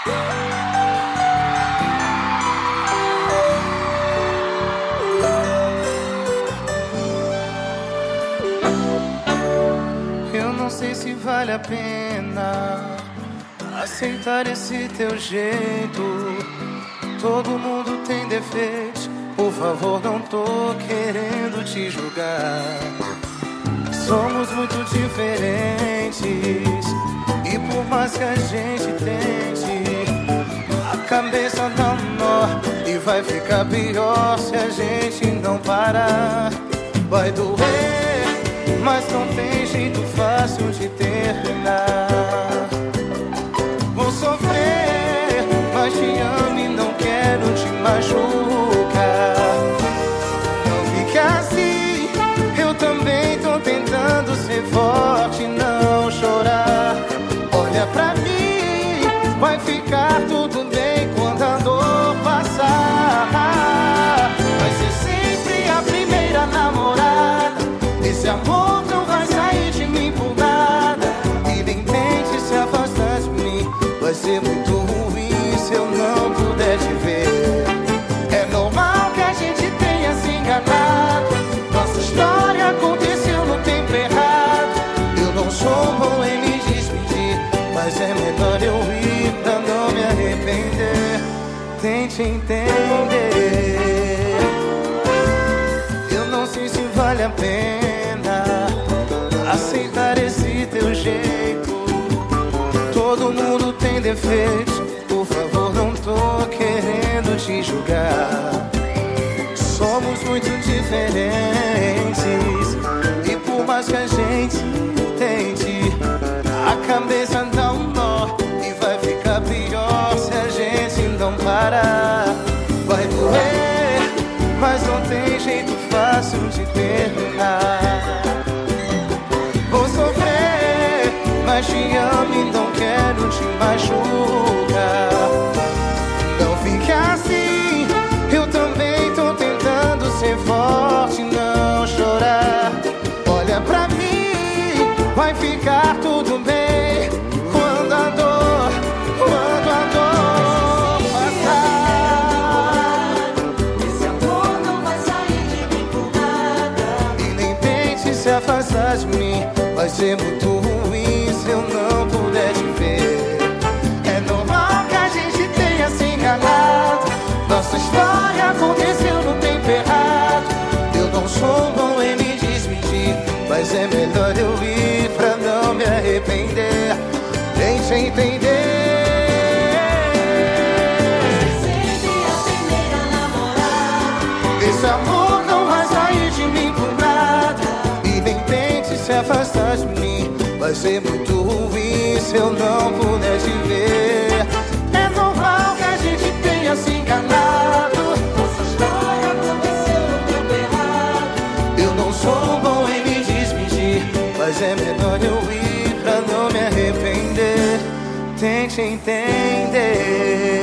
Eu não sei se vale a pena aceitar esse teu jeito. Todo mundo tem defeitos, por favor, não tô querendo te julgar. Somos muito diferentes e por mais que a gente tente, a cabeça dá um nó e vai ficar pior se a gente não parar. Vai doer, mas não tem jeito fácil de terminar. Vou sofrer, mas te amo e não quero te machucar. Não fica assim, eu também tô tentando ser forte e não chorar. Olha pra mim, vai ficar tudo bem quando a dor passar. Vai ser sempre a primeira namorada. Esse amor não vai sair de mim por nada. E nem tente se afastar de mim, vai ser muito ruim se eu não puder te ver. É normal que a gente tenha se enganado. Nossa história aconteceu no tempo errado. Eu não sou bom em me despedir, mas é melhor eu ir pra não me arrepender. Tente entender. Eu não sei se vale a pena aceitar esse teu jeito. Todo mundo tem defeitos, por favor, não tô querendo te julgar. Somos muito diferentes e por mais que a gente tente, a cabeça dá um nó e vai ficar pior se a gente não parar. Vai doer, mas não tem jeito fácil de terminar. Vou sofrer, mas te amo e não quero te machucar. Não fique assim, eu também tô tentando ser forte e não chorar. Olha pra mim, vai ficar tudo bem quando a dor passar. Esse amor não vai sair de mim por nada. E nem tente se afastar de mim, vai ser muito ruim se eu não puder te ver. É normal que a gente tenha se enganado. Nossa história aconteceu no tempo errado. Eu não sou bom em me despedir, mas é melhor eu ir pra não me arrepender. Tente entender. Sempre a primeira namorada. Esse amor não vai sair de mim por nada. E nem tente se afastar de mim, vai ser muito ruim se eu não puder te ver. É normal que a gente tenha se enganado. Nossa história aconteceu no tempo errado. Eu não sou bom em me despedir, mas é melhor eu ir pra não me arrepender. Tente entender.